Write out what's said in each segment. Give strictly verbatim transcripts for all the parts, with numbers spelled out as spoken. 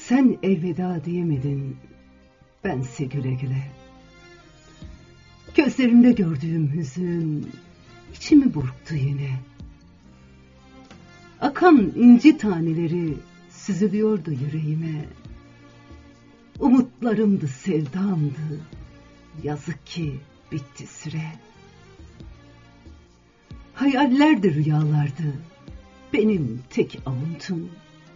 Sen elveda diyemedin, bense güle güle. Gözlerinde gördüğüm hüzün içimi burktu yine. Akan inci taneleri süzülüyordu yüreğime. Umutlarımdı, sevdamdı, yazık ki bitti süre. Hayallerdi, rüyalardı, benim tek avuntum.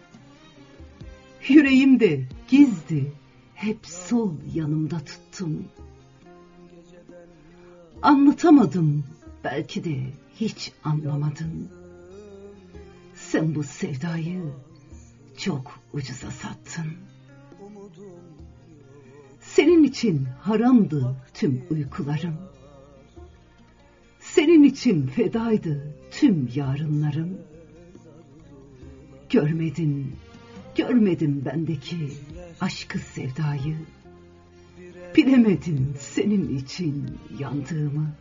Yüreğimde gizdi, hep sol yanımda tuttum. Anlatamadım, belki de hiç anlamadın. Sen bu sevdayı çok ucuza sattın. Senin için haramdı tüm uykularım. Senin için fedaydı tüm yarınlarım. Görmedin, görmedin bendeki aşkı sevdayı. Bilemedin senin için yandığımı.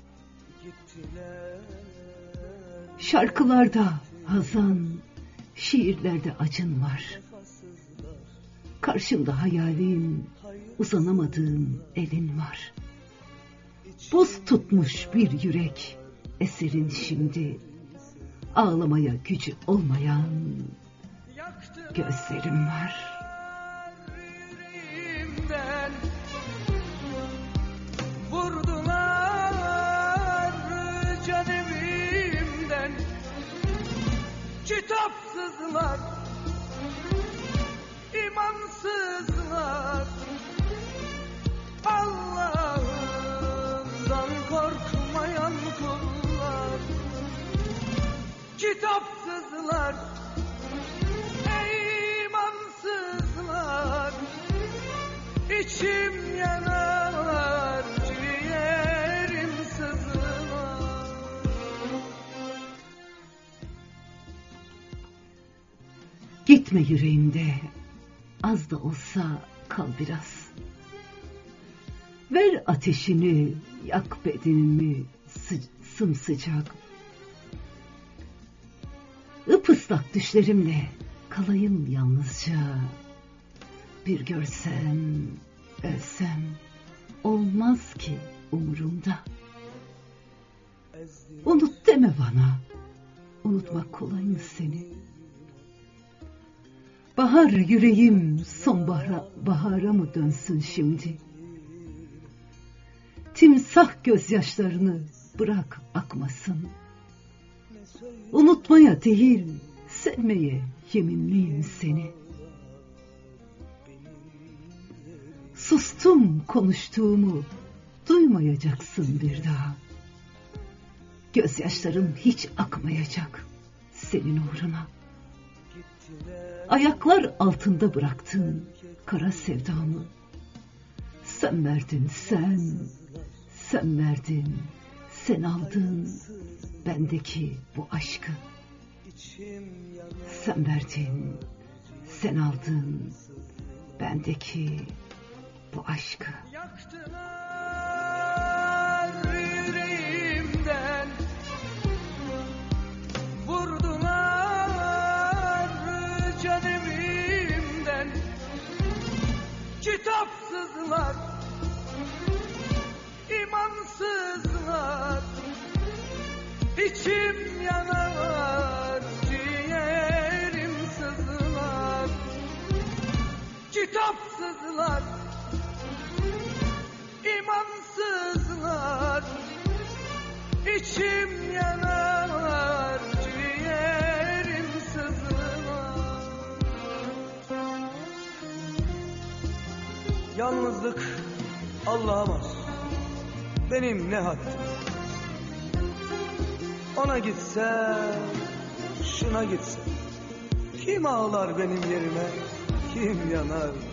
Şarkılarda hazan, şiirlerde acın var. Karşımda hayalin, uzanamadığım elin var. Buz tutmuş bir yürek, eserin şimdi. Ağlamaya gücü olmayan gözlerim var. Yüreğimden vurdular can evimden. Kitapsızlar, imansızlar, Allah'ından korkmayan kullar. Kitapsızlar, imansızlar, içim yanar, ciğerim sızlar. Gitme yüreğimde, az da olsa kal biraz. Ver ateşini, yak bedenimi sı- sımsıcak. Ipıslak düşlerimle kalayım yalnızca. Bir görsem, ölsem, olmaz ki umurumda. Unut deme bana, unutmak kolay mı seni? Bahar yüreğim sonbahara bahara mı dönsün şimdi? Timsah gözyaşlarını bırak akmasın. Unutmaya değil, sevmeye yeminliyim seni. Sustum, konuştuğumu duymayacaksın bir daha. Gözyaşlarım hiç akmayacak senin uğruna. Ayaklar altında bıraktın kara sevdamı. Sen verdin sen, sen verdin, sen aldın bendeki bu aşkı. Sen verdin, sen aldın bendeki bu aşkı. Yaktılar yüreğimden, vurdular can evimden. Kitapsızlar, imansızlar, içim yanar, ciğerim sızlar. Kitapsızlar, imansızlar, içim yanar, ciğerim sızlar. Yalnızlık Allah'a mahsus, benim ne haddim. Ona gitsem, şuna gitsem, kim ağlar benim yerime, kim yanar?